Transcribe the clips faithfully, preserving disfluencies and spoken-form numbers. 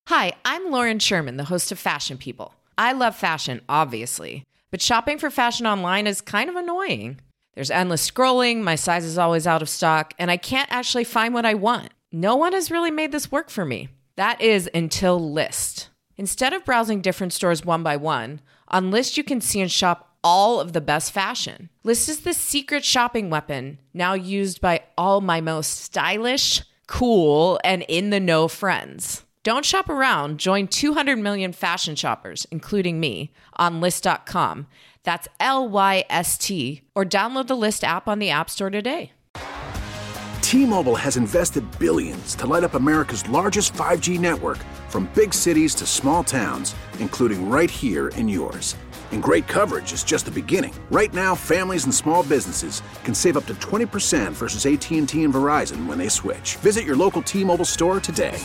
Hi, I'm Lauren Sherman, the host of Fashion People. I love fashion, obviously, but shopping for fashion online is kind of annoying. There's endless scrolling, my size is always out of stock, and I can't actually find what I want. No one has really made this work for me. That is until Lyst. Instead of browsing different stores one by one, on Lyst you can see and shop all of the best fashion. Lyst is the secret shopping weapon now used by all my most stylish, cool, and in-the-know friends. Don't shop around. Join two hundred million fashion shoppers, including me, on Lyst dot com. That's L Y S T, or download the Lyst app on the App Store today. T-Mobile has invested billions to light up America's largest five G network, from big cities to small towns, including right here in yours. And great coverage is just the beginning. Right now, families and small businesses can save up to twenty percent versus A T and T and Verizon when they switch. Visit your local T-Mobile store today.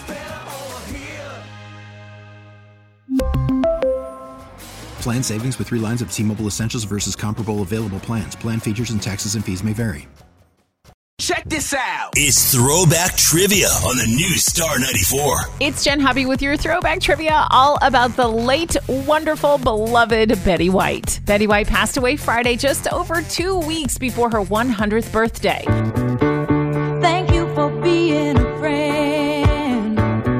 Plan savings with three lines of T-Mobile Essentials versus comparable available plans. Plan features and taxes and fees may vary. Check this out. It's Throwback Trivia on the new Star ninety-four. It's Jen Hubby with your Throwback Trivia, all about the late, wonderful, beloved Betty White. Betty White passed away Friday, just over two weeks before her one hundredth birthday. Thank you for being a friend.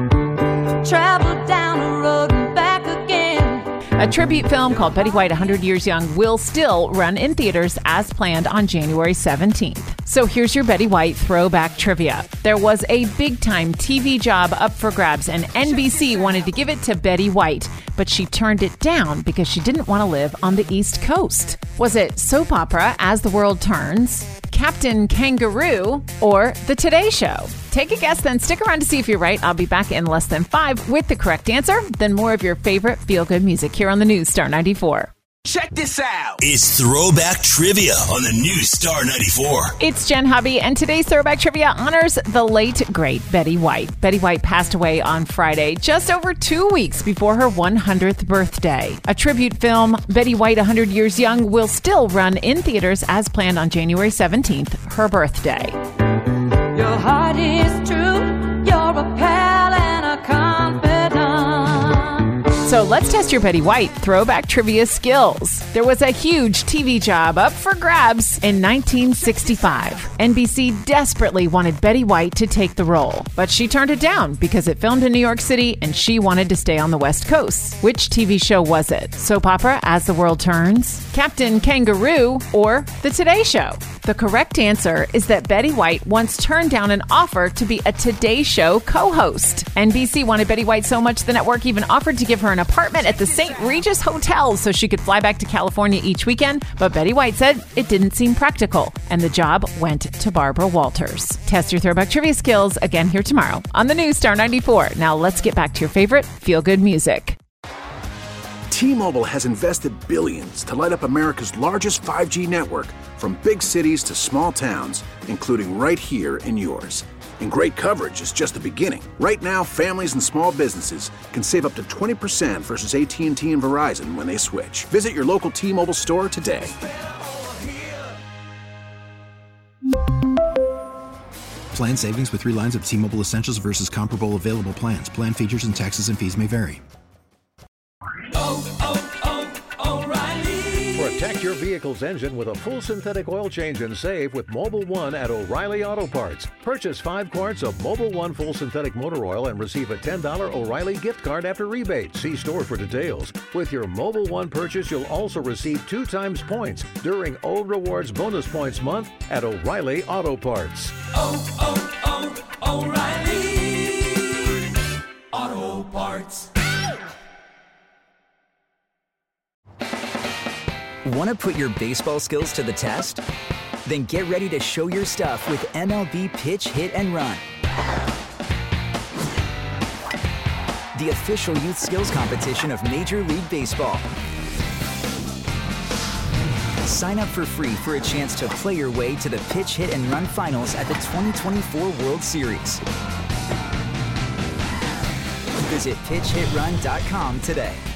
Travel down the road and back again. A tribute film called Betty White one hundred Years Young will still run in theaters as planned on January seventeenth. So here's your Betty White Throwback Trivia. There was a big-time T V job up for grabs, and N B C wanted to give it to Betty White, but she turned it down because she didn't want to live on the East Coast. Was it soap opera As the World Turns, Captain Kangaroo, or The Today Show? Take a guess, then stick around to see if you're right. I'll be back in less than five with the correct answer, then more of your favorite feel-good music here on the new Star ninety-four. Check this out. It's Throwback Trivia on the new Star ninety-four. It's Jen Hubby, and today's Throwback Trivia honors the late, great Betty White. Betty White passed away on Friday, just over two weeks before her one hundredth birthday. A tribute film, Betty White one hundred Years Young, will still run in theaters as planned on January seventeenth, her birthday. Your heart is true. You're a pal and a confidant. So let's test your Betty White Throwback Trivia skills. There was a huge T V job up for grabs in nineteen sixty-five. N B C desperately wanted Betty White to take the role, but she turned it down because it filmed in New York City and she wanted to stay on the West Coast. Which T V show was it? Soap opera As the World Turns, Captain Kangaroo, or The Today Show? The correct answer is that Betty White once turned down an offer to be a Today Show co-host. N B C wanted Betty White so much the network even offered to give her an apartment at the Saint Regis Hotel so she could fly back to California each weekend, but Betty White said it didn't seem practical, and the job went to Barbara Walters. Test your Throwback Trivia skills again here tomorrow on the new Star ninety-four. Now let's get back to your favorite feel-good music. T-Mobile has invested billions to light up America's largest five G network, from big cities to small towns, including right here in yours. And great coverage is just the beginning. Right now, families and small businesses can save up to twenty percent versus A T and T and Verizon when they switch. Visit your local T-Mobile store today. Plan savings with three lines of T-Mobile Essentials versus comparable available plans. Plan features and taxes and fees may vary. Oh, oh, oh, O'Reilly. Protect your vehicle's engine with a full synthetic oil change and save with Mobil one at O'Reilly Auto Parts. Purchase five quarts of Mobil one full synthetic motor oil and receive a ten dollars O'Reilly gift card after rebate. See store for details. With your Mobil one purchase, you'll also receive two times points during O Rewards Bonus Points Month at O'Reilly Auto Parts. Oh, oh, oh, O'Reilly Auto Parts. Want to put your baseball skills to the test? Then get ready to show your stuff with M L B Pitch, Hit, and Run. The official youth skills competition of Major League Baseball. Sign up for free for a chance to play your way to the Pitch, Hit, and Run finals at the twenty twenty-four World Series. Visit pitch hit run dot com today.